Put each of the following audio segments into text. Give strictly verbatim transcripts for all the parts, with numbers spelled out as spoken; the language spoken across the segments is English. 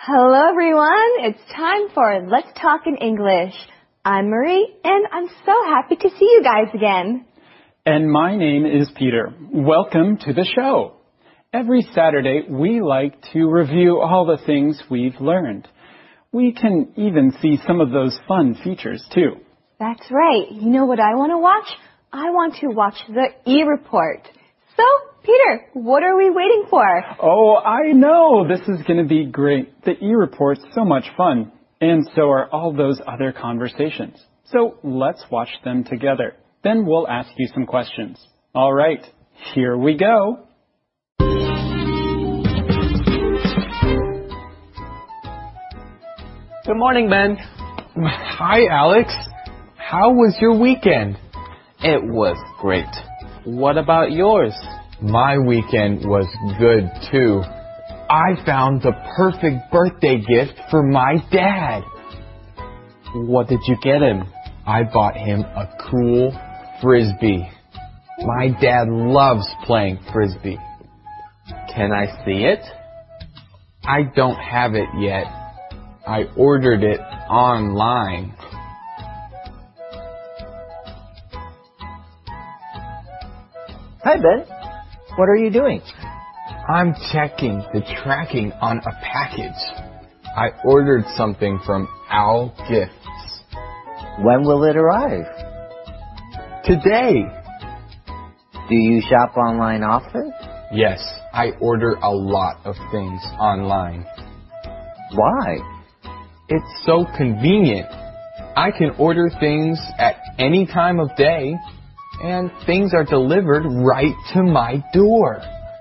Hello everyone, it's time for Let's Talk in English. I'm Marie and I'm so happy to see you guys again. And my name is Peter. Welcome to the show. Every Saturday we like to review all the things we've learned. We can even see some of those fun features too. That's right. You know what I want to watch? I want to watch the e-report. So, Peter, what are we waiting for? Oh, I know. This is going to be great. The e-report's so much fun. And so are all those other conversations. So let's watch them together. Then we'll ask you some questions. All right, here we go. Good morning, Ben. Hi, Alex. How was your weekend? It was great. What about yours? My weekend was good, too. I found the perfect birthday gift for my dad. What did you get him? I bought him a cool Frisbee. My dad loves playing Frisbee. Can I see it? I don't have it yet. I ordered it online. Hi, Ben. What are you doing? I'm checking the tracking on a package. I ordered something from Owl Gifts. When will it arrive? Today. Do you shop online often? Yes, I order a lot of things online. Why? It's so convenient. I can order things at any time of day, and things are delivered right to my door.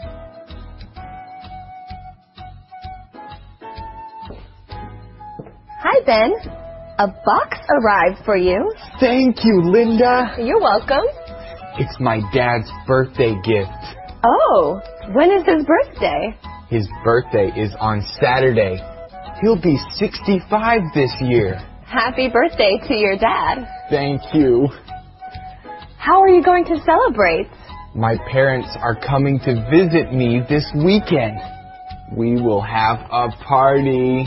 Hi, Ben. A box arrived for you. Thank you, Linda. You're welcome. It's my dad's birthday gift. Oh, when is his birthday? His birthday is on Saturday. He'll be sixty-five this year. Happy birthday to your dad. Thank you. How are you going to celebrate? My parents are coming to visit me this weekend. We will have a party.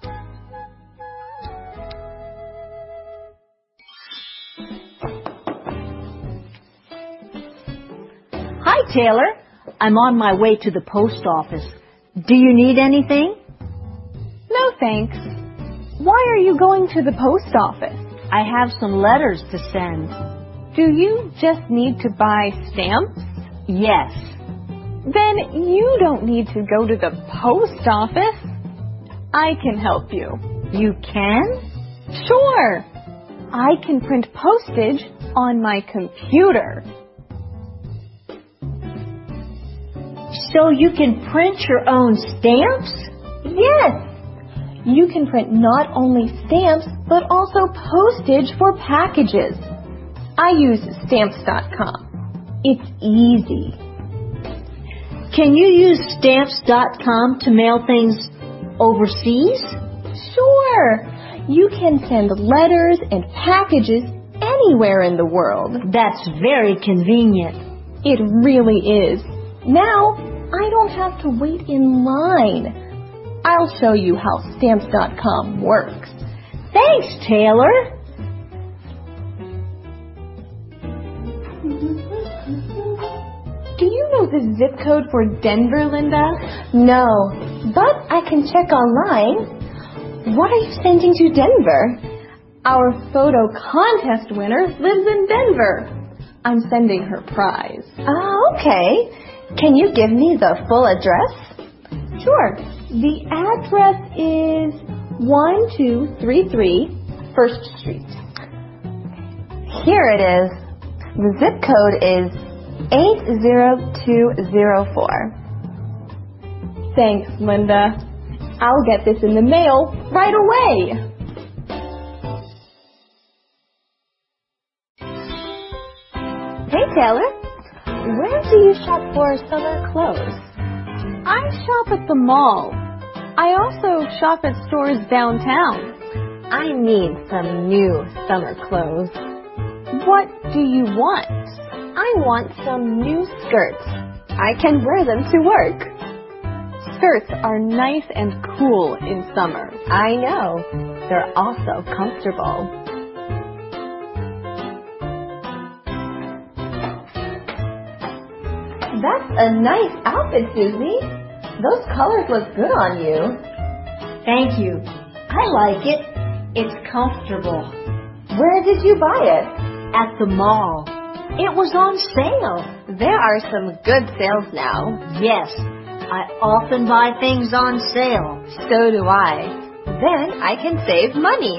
Hi, Taylor. I'm on my way to the post office. Do you need anything? No, thanks. Why are you going to the post office? I have some letters to send. Do you just need to buy stamps? Yes. Then you don't need to go to the post office. I can help you. You can? Sure. I can print postage on my computer. So you can print your own stamps? Yes. You can print not only stamps, but also postage for packages. I use stamps dot com. It's easy. Can you use stamps dot com to mail things overseas? Sure. You can send letters and packages anywhere in the world. That's very convenient. It really is. Now, I don't have to wait in line. I'll show you how stamps dot com works. Thanks, Taylor. Do you know the zip code for Denver, Linda? No, but I can check online. What are you sending to Denver? Our photo contest winner lives in Denver. I'm sending her prize. Oh, okay. Can you give me the full address? Sure. The address is one two three three First Street. Here it is. The zip code is eight zero two zero four. Thanks, Linda. I'll get this in the mail right away. Hey, Taylor. Where do you shop for summer clothes? I shop at the mall. I also shop at stores downtown. I need some new summer clothes. What do you want? I want some new skirts. I can wear them to work. shirts are nice and cool in summer. I know. They're also comfortable. That's a nice outfit, Susie. Those colors look good on you. Thank you. I like it. It's comfortable. Where did you buy it? At the mall. It was on sale. There are some good sales now. Yes, I often buy things on sale. So do I. Then I can save money.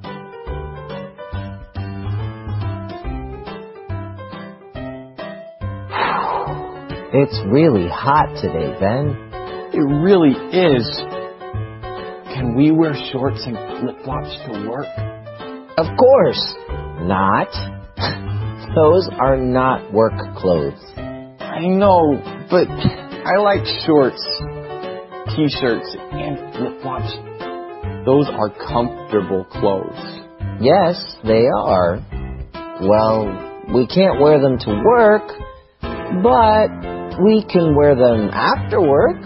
It's really hot today, Ben. It really is. Can we wear shorts and flip-flops to work? Of course not. Those are not work clothes. I know, but I like shorts, t-shirts, and flip-flops. Those are comfortable clothes. Yes, they are. Well, we can't wear them to work, but we can wear them after work.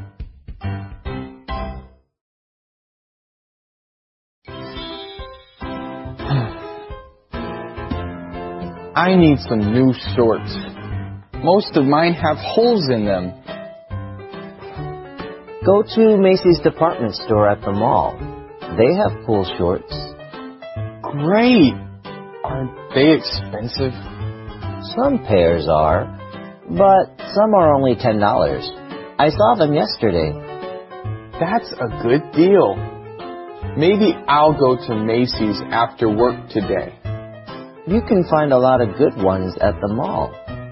I need some new shorts. Most of mine have holes in them. Go to Macy's department store at the mall. They have cool shorts. Great! Aren't they expensive? Some pairs are, but some are only ten dollars. I saw them yesterday. That's a good deal. Maybe I'll go to Macy's after work today. You can find a lot of good ones at the mall.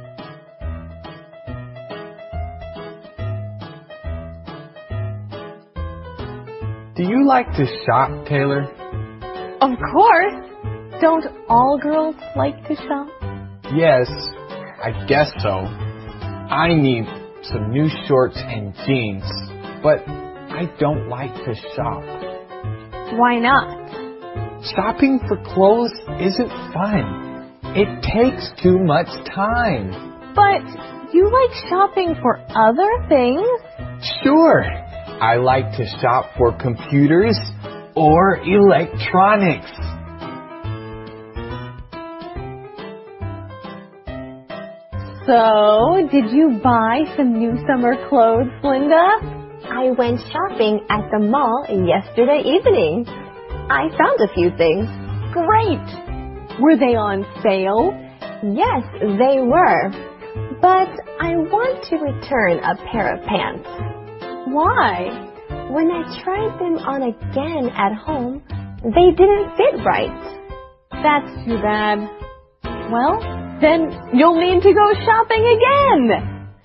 Do you like to shop, Taylor? Of course. Don't all girls like to shop? Yes, I guess so. I need some new shorts and jeans, but I don't like to shop. Why not? Shopping for clothes isn't fun. It takes too much time. But you like shopping for other things? Sure, I like to shop for computers or electronics. So, did you buy some new summer clothes, Linda? I went shopping at the mall yesterday evening. I found a few things. Great! Were they on sale? Yes, they were. But I want to return a pair of pants. Why? When I tried them on again at home, they didn't fit right. That's too bad. Well, then you'll need to go shopping again.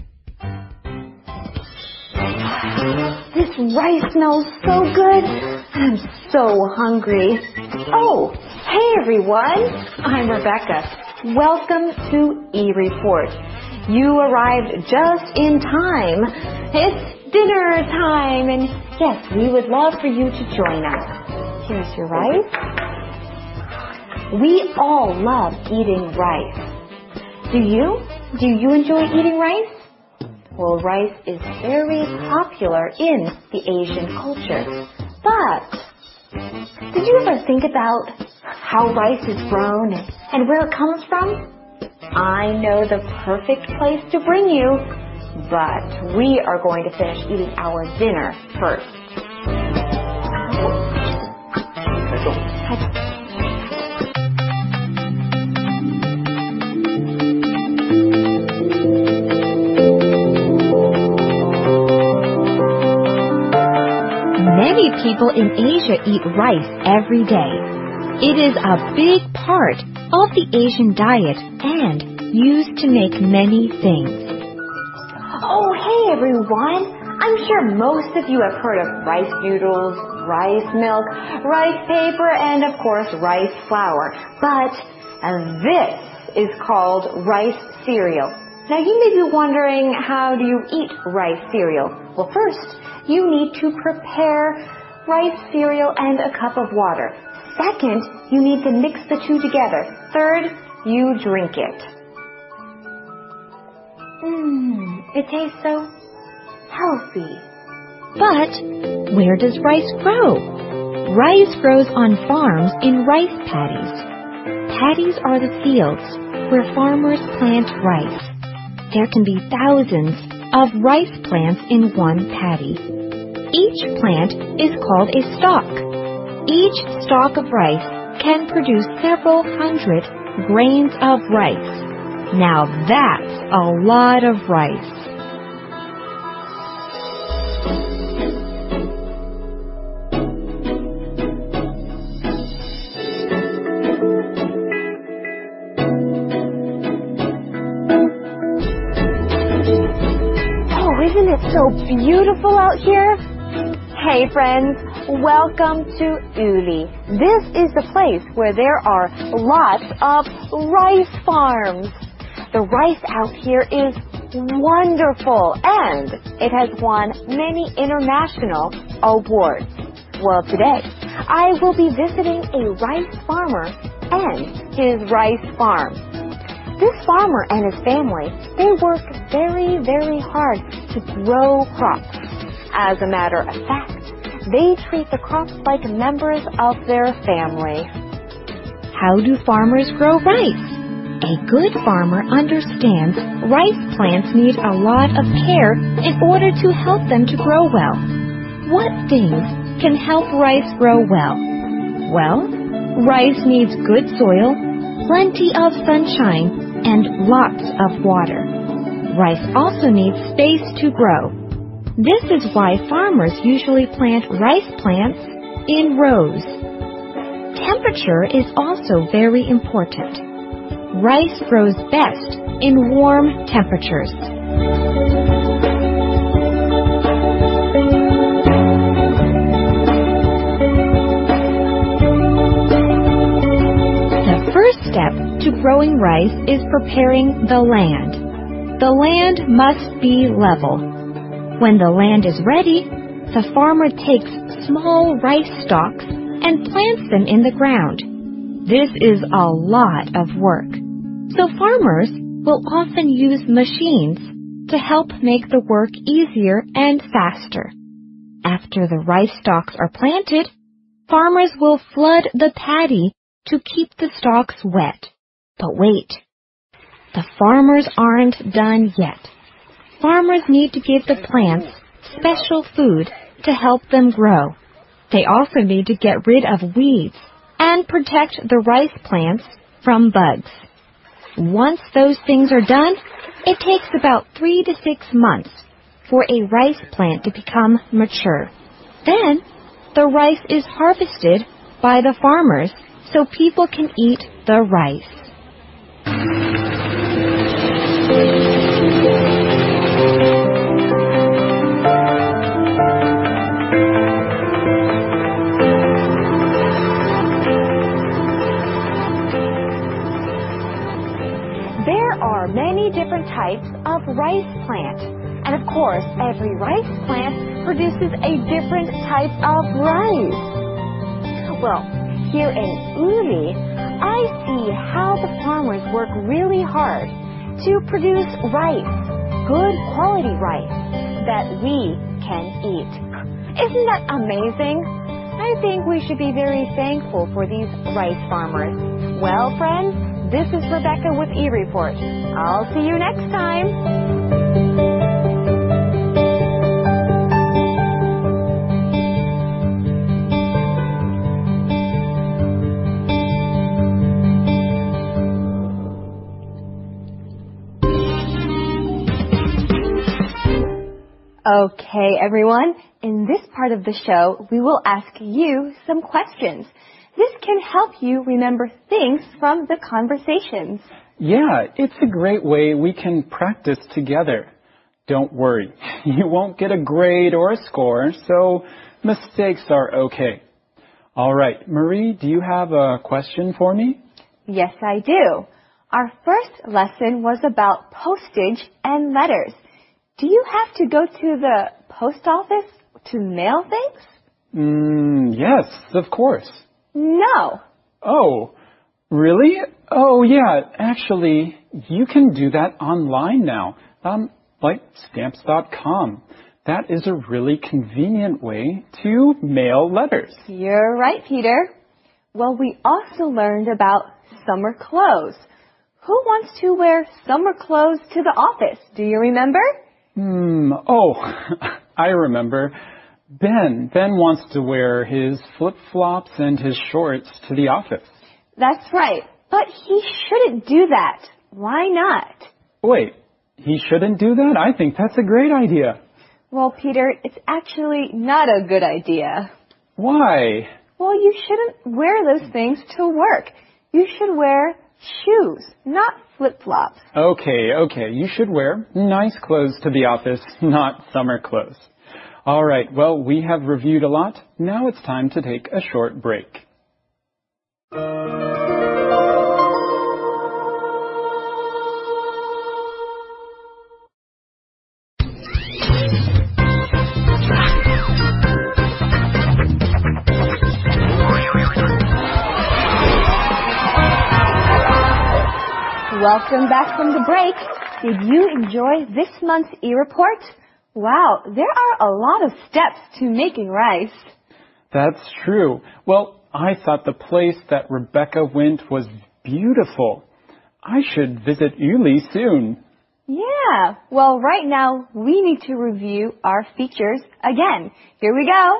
This rice smells so good. I'm so hungry. Oh, hey everyone. I'm Rebecca. Welcome to eReport. You arrived just in time. It's dinner time, and yes, we would love for you to join us. Here's your rice. We all love eating rice. Do you? Do you enjoy eating rice? Well, rice is very popular in the Asian culture. But did you ever think about how rice is grown and where it comes from? I know the perfect place to bring you, but we are going to finish eating our dinner first. Many people in Asia eat rice every day. It is a big part of the Asian diet and used to make many things. Oh, hey everyone! I'm sure most of you have heard of rice noodles, rice milk, rice paper, and of course rice flour. But uh, this is called rice cereal. Now you may be wondering, how do you eat rice cereal? Well, first, you need to prepare rice cereal and a cup of water. Second, you need to mix the two together. Third, you drink it. Mmm, it tastes so healthy. But where does rice grow? Rice grows on farms in rice paddies. Paddies are the fields where farmers plant rice. There can be thousands of rice plants in one paddy. Each plant is called a stalk. Each stalk of rice can produce several hundred grains of rice. Now that's a lot of rice. Oh, isn't it so beautiful out here? Hey friends, welcome to Uli. This is the place where there are lots of rice farms. The rice out here is wonderful and it has won many international awards. Well, today I will be visiting a rice farmer and his rice farm. This farmer and his family, they work very, very hard to grow crops. As a matter of fact, they treat the crops like members of their family. How do farmers grow rice? A good farmer understands rice plants need a lot of care in order to help them to grow well. What things can help rice grow well? Well, rice needs good soil, plenty of sunshine, and lots of water. Rice also needs space to grow. This is why farmers usually plant rice plants in rows. Temperature is also very important. Rice grows best in warm temperatures. The first step to growing rice is preparing the land. The land must be level. When the land is ready, the farmer takes small rice stalks and plants them in the ground. This is a lot of work. So farmers will often use machines to help make the work easier and faster. After the rice stalks are planted, farmers will flood the paddy to keep the stalks wet. But wait, the farmers aren't done yet. Farmers need to give the plants special food to help them grow. They also need to get rid of weeds and protect the rice plants from bugs. Once those things are done, it takes about three to six months for a rice plant to become mature. Then, the rice is harvested by the farmers so people can eat the rice. There are many different types of rice plant. And of course, every rice plant produces a different type of rice. Well, here in Uli, I see how the farmers work really hard to produce rice, good quality rice, that we can eat. Isn't that amazing? I think we should be very thankful for these rice farmers. Well, friends, this is Rebecca with eReport. I'll see you next time. Okay, everyone. In this part of the show, we will ask you some questions. This can help you remember things from the conversations. Yeah, it's a great way we can practice together. Don't worry, you won't get a grade or a score, so mistakes are okay. All right, Marie, do you have a question for me? Yes, I do. Our first lesson was about postage and letters. Do you have to go to the post office to mail things? Mm, yes, of course. No. Oh, really? Oh, yeah, actually, you can do that online now, um, like stamps dot com. That is a really convenient way to mail letters. You're right, Peter. Well, we also learned about summer clothes. Who wants to wear summer clothes to the office? Do you remember? Hmm, oh, I remember. Ben. Ben wants to wear his flip-flops and his shorts to the office. That's right. But he shouldn't do that. Why not? Wait, he shouldn't do that? I think that's a great idea. Well, Peter, it's actually not a good idea. Why? Well, you shouldn't wear those things to work. You should wear shoes, not flip-flops. Okay, okay. You should wear nice clothes to the office, not summer clothes. All right, well, we have reviewed a lot. Now it's time to take a short break. Welcome back from the break. Did you enjoy this month's e-report? Wow, there are a lot of steps to making rice. That's true. Well, I thought the place that Rebecca went was beautiful. I should visit Uli soon. Yeah, well, right now we need to review our features again. Here we go.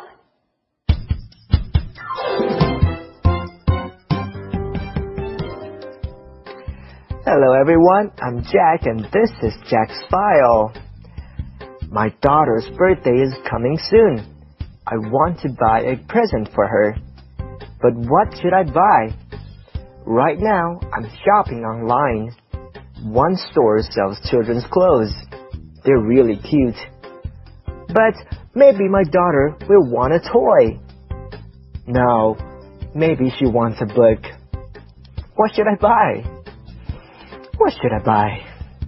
Hello everyone, I'm Jack and this is Jack's File. My daughter's birthday is coming soon. I want to buy a present for her. But what should I buy? Right now, I'm shopping online. One store sells children's clothes. They're really cute. But maybe my daughter will want a toy. No, maybe she wants a book. What should I buy? What should I buy?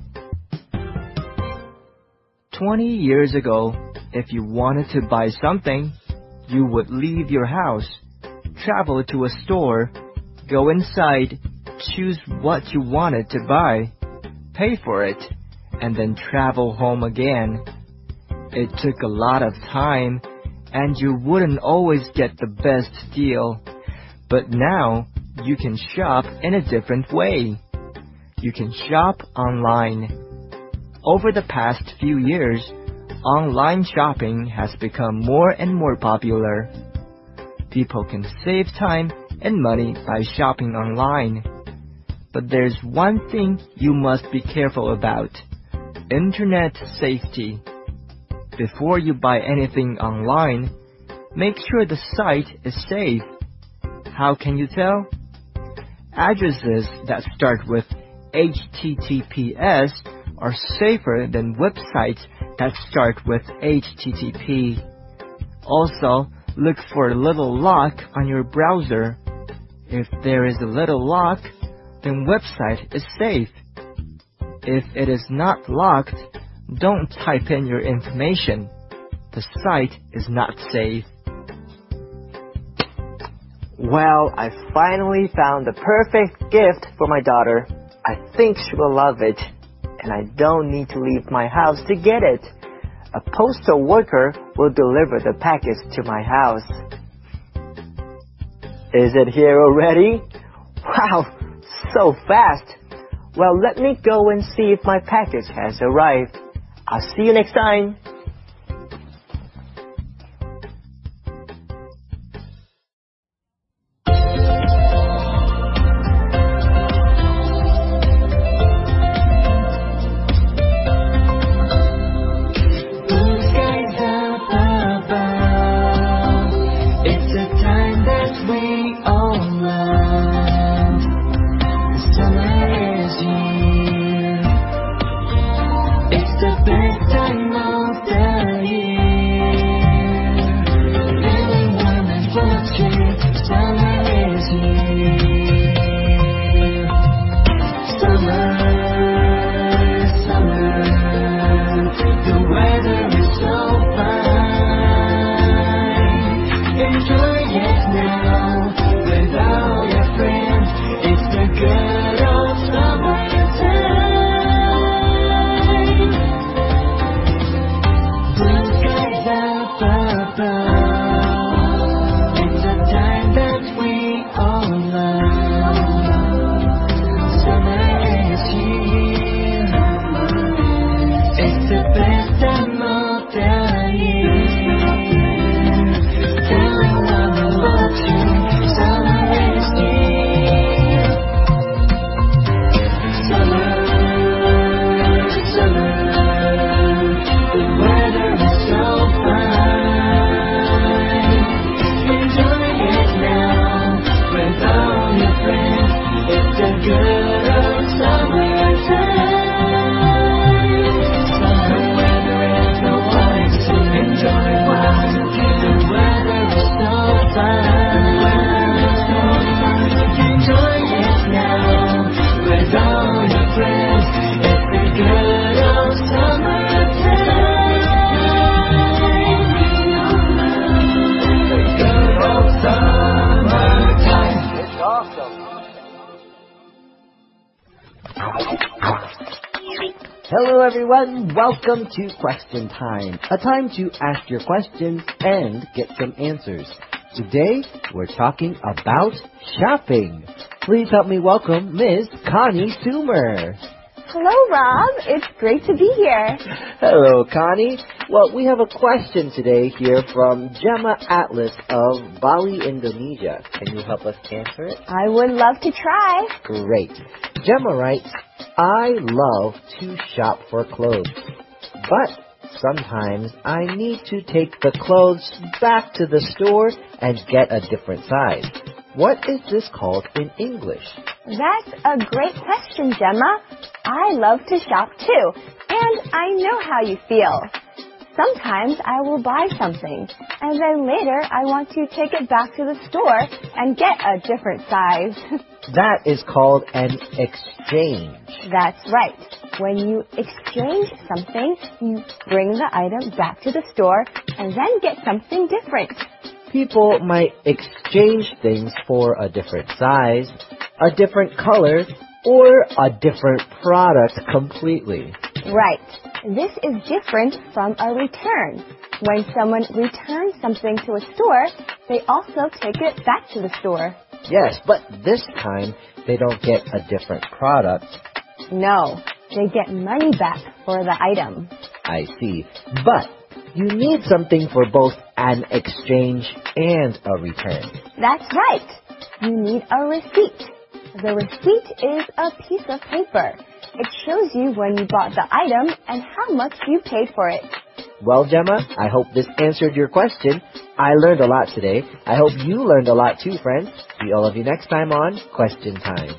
Twenty years ago, if you wanted to buy something, you would leave your house, travel to a store, go inside, choose what you wanted to buy, pay for it, and then travel home again. It took a lot of time, and you wouldn't always get the best deal. But now, you can shop in a different way. You can shop online. Over the past few years, online shopping has become more and more popular. People can save time and money by shopping online. But there's one thing you must be careful about: internet safety. Before you buy anything online, make sure the site is safe. How can you tell? Addresses that start with H T T P S are safer than websites that start with H T T P. Also, look for a little lock on your browser. If there is a little lock, then website is safe. If it is not locked, don't type in your information. The site is not safe. Well, I finally found the perfect gift for my daughter. I think she will love it. And I don't need to leave my house to get it. A postal worker will deliver the package to my house. Is it here already? Wow, so fast. Well, let me go and see if my package has arrived. I'll see you next time. Blue sky. Hello everyone, welcome to Question Time, a time to ask your questions and get some answers. Today, we're talking about shopping. Please help me welcome Miss Connie Sumer. Hello, Rob. It's great to be here. Hello, Connie. Well, we have a question today here from Gemma Atlas of Bali, Indonesia. Can you help us answer it? I would love to try. Great. Gemma writes, I love to shop for clothes, but sometimes I need to take the clothes back to the store and get a different size. What is this called in English? That's a great question, Gemma. I love to shop too, and I know how you feel. Sometimes I will buy something, and then later I want to take it back to the store and get a different size. That is called an exchange. That's right. When you exchange something, you bring the item back to the store and then get something different. People might exchange things for a different size, a different color, or a different product completely. Right. This is different from a return. When someone returns something to a store, they also take it back to the store. Yes, but this time they don't get a different product. No, they get money back for the item. I see. But you need something for both an exchange and a return. That's right. You need a receipt. The receipt is a piece of paper. It shows you when you bought the item and how much you paid for it. Well, Gemma, I hope this answered your question. I learned a lot today. I hope you learned a lot too, friends. See all of you next time on Question Time.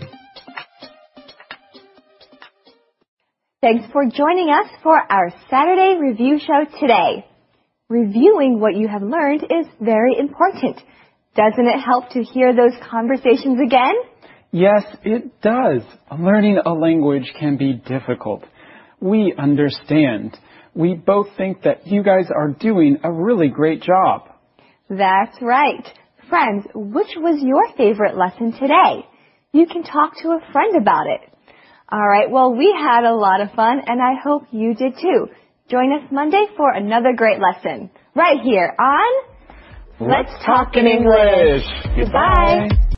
Thanks for joining us for our Saturday review show today. Reviewing what you have learned is very important. Doesn't it help to hear those conversations again? Yes, it does. Learning a language can be difficult. We understand. We both think that you guys are doing a really great job. That's right. Friends, which was your favorite lesson today? You can talk to a friend about it. All right, well, we had a lot of fun, and I hope you did too. Join us Monday for another great lesson, right here on Let's Talk in English. Goodbye.